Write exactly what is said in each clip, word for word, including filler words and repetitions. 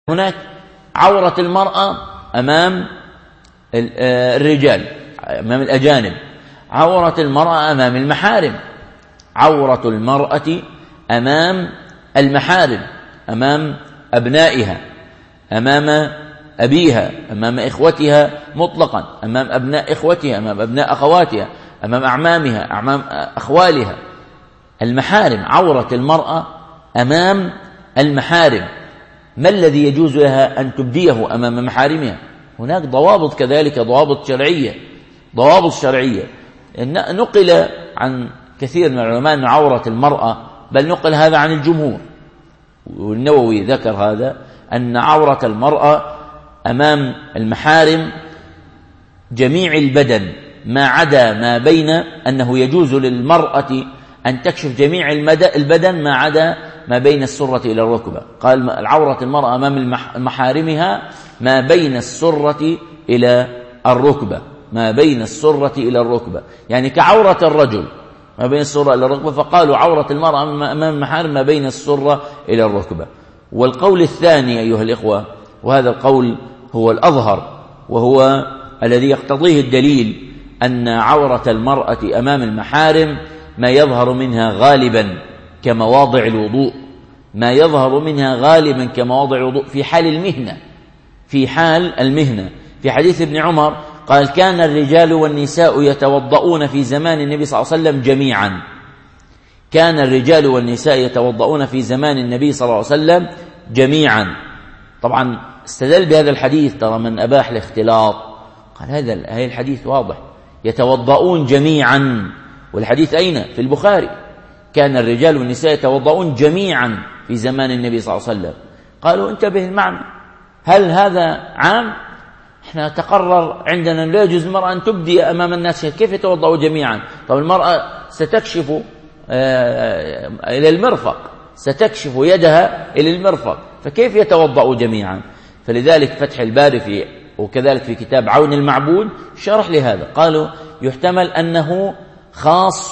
هناك عورة المرأة أمام الرجال، أمام الأجانب، عورة المرأة أمام المحارم، عورة المرأة أمام المحارم، أمام أبنائها، أمام أبيها، أمام إخوتها مطلقا، أمام أبناء إخوتها، أمام أبناء أخواتها، أمام أعمامها، أمام أخوالها. المحارم، عورة المرأة أمام المحارم، ما الذي يجوز لها أن تبديه أمام محارمها؟ هناك ضوابط، كذلك ضوابط شرعية، ضوابط شرعية. نقل عن كثير من العلماء أن عورة المرأة، بل نقل هذا عن الجمهور، والنووي ذكر هذا، أن عورة المرأة أمام المحارم جميع البدن ما عدا ما بين، أنه يجوز للمرأة أن تكشف جميع البدن ما عدا ما بين السرة إلى الركبة. قال العورة المرأة أمام محارمها ما بين السرة إلى الركبة، ما بين السرة إلى الركبة، يعني كعورة الرجل ما بين السرة إلى الركبة، فقالوا عورة المرأة أمام المحارم ما بين السرة إلى الركبة. والقول الثاني أيها الإخوة، وهذا القول هو الأظهر وهو الذي يقتضيه الدليل، أن عورة المرأة أمام المحارم ما يظهر منها غالبا كمواضع الوضوء، ما يظهر منها غالبا كمواضع الوضوء في حال المهنة، في حال المهنة. في حديث ابن عمر قال: كان الرجال والنساء يتوضؤون في زمان النبي صلى الله عليه وسلم جميعا، كان الرجال والنساء يتوضؤون في زمان النبي صلى الله عليه وسلم جميعا. طبعا استدل بهذا الحديث، ترى من أباح الاختلاط، قال هذا هذا الحديث واضح، يتوضؤون جميعا، والحديث أين؟ في البخاري، كان الرجال والنساء يتوضؤون جميعا في زمان النبي صلى الله عليه وسلم. قالوا انتبه المعنى، هل هذا عام؟ احنا تقرر عندنا لا يجوز المرأة أن تبدي أمام الناس، كيف يتوضؤوا جميعا؟ طب المرأة ستكشف آه إلى المرفق، ستكشف يدها إلى المرفق، فكيف يتوضؤوا جميعا؟ فلذلك فتح الباري في وكذلك في كتاب عون المعبود شرح لهذا، قالوا يحتمل أنه خاص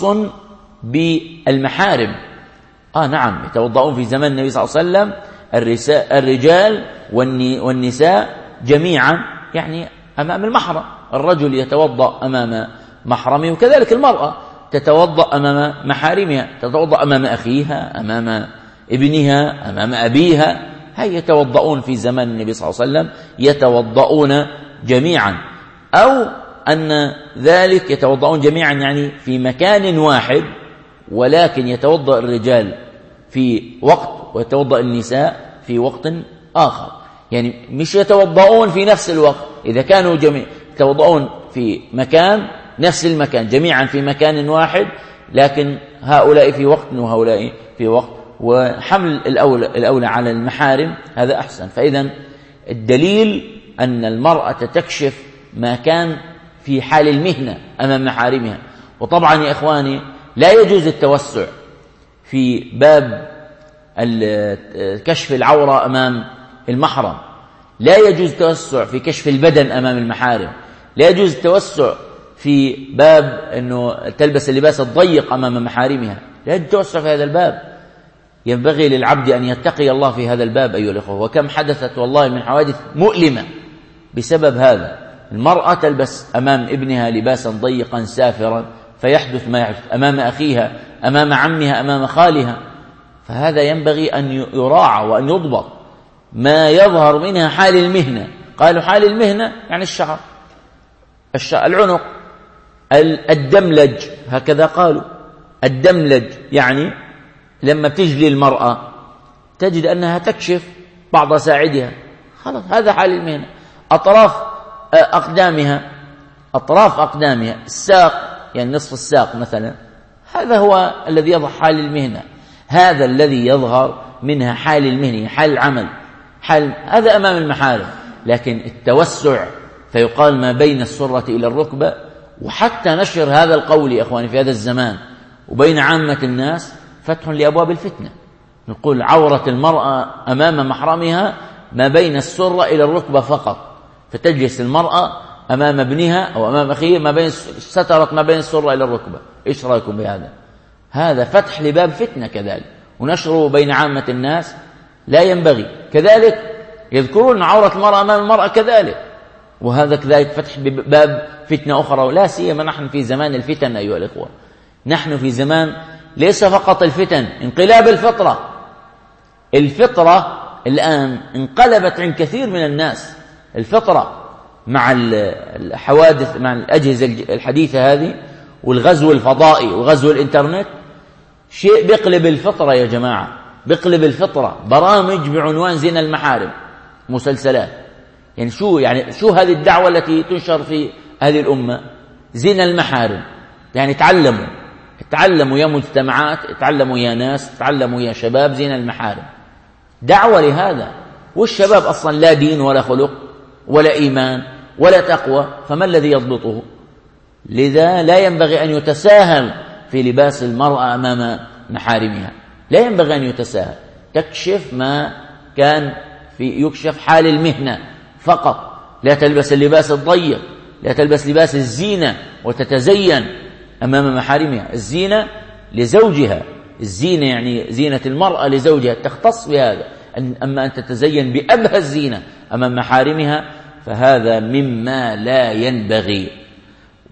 بالمحارم. آه نعم، يتوضؤون في زمان النبي صلى الله عليه وسلم الرجال والنساء جميعا، يعني أمام المحرم، الرجل يتوضأ أمام محرمه، وكذلك المرأة تتوضأ أمام محارمها، تتوضأ أمام أخيها، أمام ابنها، أمام أبيها، هي يتوضؤون في زمان النبي صلى الله عليه وسلم يتوضؤون جميعا. أو أن ذلك يتوضؤون جميعا يعني في مكان واحد، ولكن يتوضأ الرجال في وقت ويتوضأ النساء في وقت آخر، يعني مش يتوضؤون في نفس الوقت. إذا كانوا جميع يتوضؤون في مكان، نفس المكان جميعا في مكان واحد، لكن هؤلاء في وقت وهؤلاء في وقت، وحمل الأولى, الأولى على المحارم هذا أحسن. فإذا الدليل أن المرأة تكشف ما كان في حال المهنة أمام محارمها. وطبعا يا إخواني لا يجوز التوسع في باب كشف العورة أمام المحرم، لا يجوز التوسع في كشف البدن أمام المحارم، لا يجوز التوسع في باب أنه تلبس اللباس الضيق أمام محارمها، لا يجوز التوسع في هذا الباب. ينبغي للعبد أن يتقي الله في هذا الباب أيها الأخوة. وكم حدثت والله من حوادث مؤلمة بسبب هذا، المرأة تلبس أمام ابنها لباسا ضيقا سافرا، فيحدث ما يحدث أمام أخيها، أمام عمها، أمام خالها. فهذا ينبغي أن يراعى وأن يضبط، ما يظهر منها حال المهنة. قالوا حال المهنة يعني الشعر، الشعر، العنق، الدملج، هكذا قالوا الدملج، يعني لما بتجلي المرأة تجد أنها تكشف بعض ساعدها، خلاص هذا حال المهنة. أطراف أقدامها، أطراف أقدامها، الساق يعني نصف الساق مثلا، هذا هو الذي يظهر حال المهنة، هذا الذي يظهر منها حال المهنة، حال العمل، حال هذا أمام المحارم. لكن التوسع فيقال ما بين السرة إلى الركبة، وحتى نشر هذا القول يا أخواني في هذا الزمان وبين عامة الناس فتح لأبواب الفتنة. نقول عورة المرأة أمام محرمها ما بين السرة إلى الركبة فقط، فتجلس المرأة أمام ابنها أو أمام أخيه ما بين سترت ما بين السرة إلى الركبة. إيش رأيكم بهذا؟ هذا فتح لباب فتنة كذلك، ونشره بين عامة الناس لا ينبغي. كذلك يذكرون عورة المرأة أمام المرأة كذلك، وهذا كذلك فتح باب فتنة أخرى، ولا سيما نحن في زمان الفتن أيها الإخوة. نحن في زمان ليس فقط الفتن، انقلاب الفطرة. الفطرة الآن انقلبت عن كثير من الناس. الفطرة مع الحوادث، مع الأجهزة الحديثة هذه والغزو الفضائي وغزو الإنترنت، شيء بيقلب الفطرة يا جماعة، بيقلب الفطرة. برامج بعنوان زنا المحارم، مسلسلات. يعني شو يعني شو هذه الدعوة التي تنشر في هذه الأمة؟ زنا المحارم. يعني تعلموا تعلموا يا مجتمعات، تعلموا يا ناس، تعلموا يا شباب زنا المحارم. دعوة لهذا، والشباب أصلا لا دين ولا خلق ولا إيمان ولا تقوى، فما الذي يضبطه؟ لذا لا ينبغي أن يتساهل في لباس المرأة أمام محارمها، لا ينبغي أن يتساهل. تكشف ما كان في يكشف حال المهنة فقط، لا تلبس اللباس الضيق، لا تلبس لباس الزينة وتتزين أمام محارمها. الزينة لزوجها، الزينة يعني زينة المرأة لزوجها تختص بهذا. أما أن تتزين بأبهى الزينة أمام محارمها فهذا مما لا ينبغي.